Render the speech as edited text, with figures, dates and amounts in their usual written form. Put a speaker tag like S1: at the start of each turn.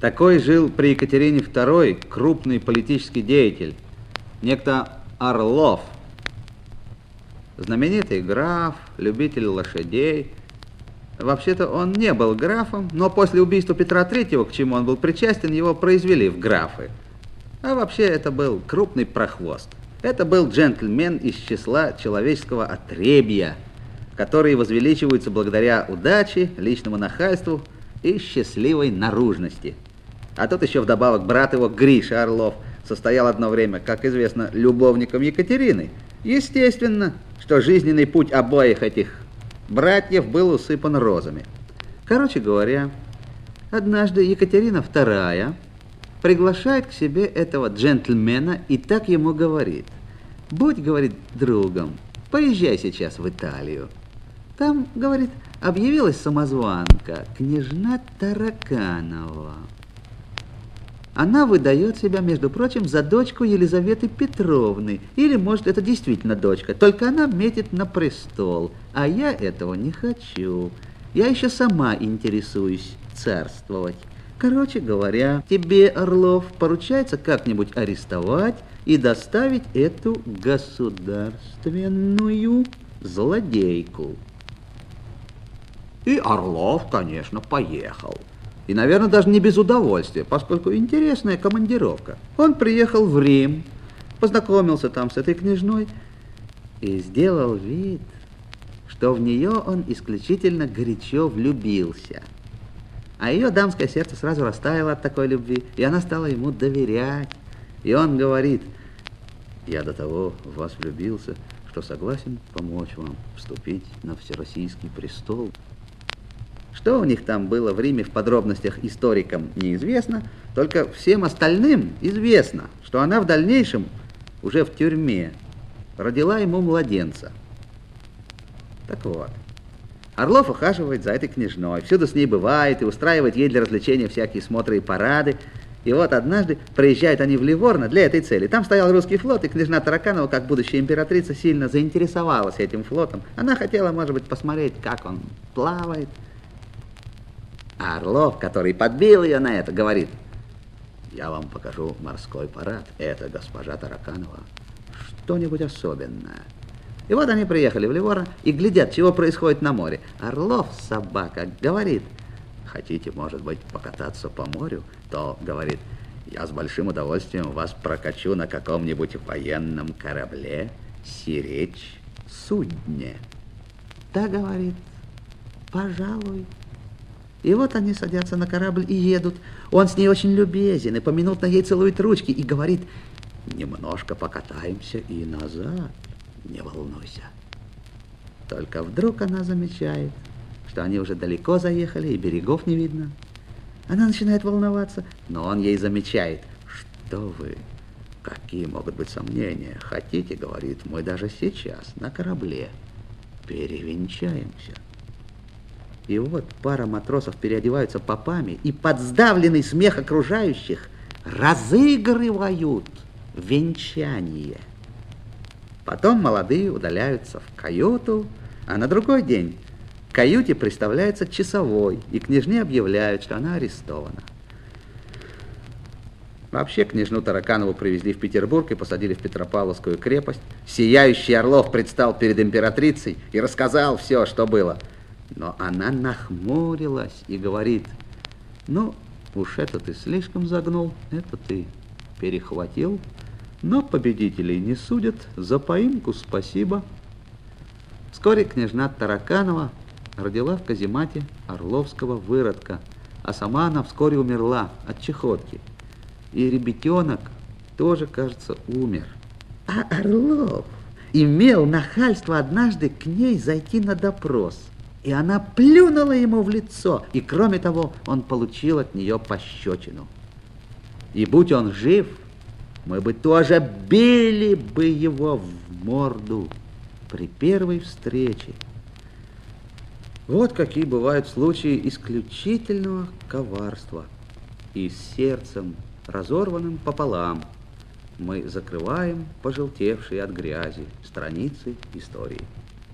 S1: Такой жил при Екатерине II крупный политический деятель, некто Орлов. Знаменитый граф, любитель лошадей. Вообще-то он не был графом, но после убийства Петра III, к чему он был причастен, его произвели в графы. А вообще это был крупный прохвост. Это был джентльмен из числа человеческого отребья, которые возвеличиваются благодаря удаче, личному нахальству и счастливой наружности. А тут еще вдобавок брат его, Гриша Орлов, состоял одно время, как известно, любовником Екатерины. Естественно, что жизненный путь обоих этих братьев был усыпан розами. Короче говоря, однажды Екатерина II приглашает к себе этого джентльмена и так ему говорит: «Будь, — говорит, — другом, поезжай сейчас в Италию. Там, — говорит, — объявилась самозванка, княжна Тараканова. Она выдает себя, между прочим, за дочку Елизаветы Петровны. Или, может, это действительно дочка, только она метит на престол. А я этого не хочу. Я еще сама интересуюсь царствовать. Короче говоря, тебе, Орлов, поручается как-нибудь арестовать и доставить эту государственную злодейку». И Орлов, конечно, поехал. И, наверное, даже не без удовольствия, поскольку интересная командировка. Он приехал в Рим, познакомился там с этой княжной и сделал вид, что в нее он исключительно горячо влюбился. А ее дамское сердце сразу растаяло от такой любви, и она стала ему доверять. И он говорит: «Я до того в вас влюбился, что согласен помочь вам вступить на всероссийский престол». Что у них там было в Риме в подробностях историкам неизвестно, только всем остальным известно, что она в дальнейшем, уже в тюрьме, родила ему младенца. Так вот, Орлов ухаживает за этой княжной, всюду с ней бывает и устраивает ей для развлечения всякие смотры и парады. И вот однажды приезжают они в Ливорно для этой цели. Там стоял русский флот, и княжна Тараканова, как будущая императрица, сильно заинтересовалась этим флотом. Она хотела, может быть, посмотреть, как он плавает. А Орлов, который подбил ее на это, говорит: «Я вам покажу морской парад. Это госпожа Тараканова. Что-нибудь особенное». И вот они приехали в Ливорно и глядят, чего происходит на море. Орлов, собака, говорит: «Хотите, может быть, покататься по морю? То, — говорит, — я с большим удовольствием вас прокачу на каком-нибудь военном корабле, сиречь судне». Да, говорит, пожалуй. И вот они садятся на корабль и едут. Он с ней очень любезен и поминутно ей целует ручки и говорит: «Немножко покатаемся и назад, не волнуйся». Только вдруг она замечает, что они уже далеко заехали и берегов не видно. Она начинает волноваться, но он ей замечает: «Что вы? Какие могут быть сомнения? Хотите, — говорит, — мы даже сейчас на корабле перевенчаемся». И вот пара матросов переодеваются попами и под сдавленный смех окружающих разыгрывают венчание. Потом молодые удаляются в каюту, а на другой день к каюте представляется часовой, и княжне объявляют, что она арестована. Вообще княжну Тараканову привезли в Петербург и посадили в Петропавловскую крепость. Сияющий Орлов предстал перед императрицей и рассказал все, что было. Но она нахмурилась и говорит: «Ну, уж это ты слишком загнул, это ты перехватил, но победителей не судят, за поимку спасибо». Вскоре княжна Тараканова родила в каземате орловского выродка, а сама она вскоре умерла от чахотки. И ребятенок тоже, кажется, умер. А Орлов имел нахальство однажды к ней зайти на допрос. И она плюнула ему в лицо, и, кроме того, он получил от нее пощечину. И будь он жив, мы бы тоже били бы его в морду при первой встрече. Вот какие бывают случаи исключительного коварства. И с сердцем, разорванным пополам, мы закрываем пожелтевшие от грязи страницы истории.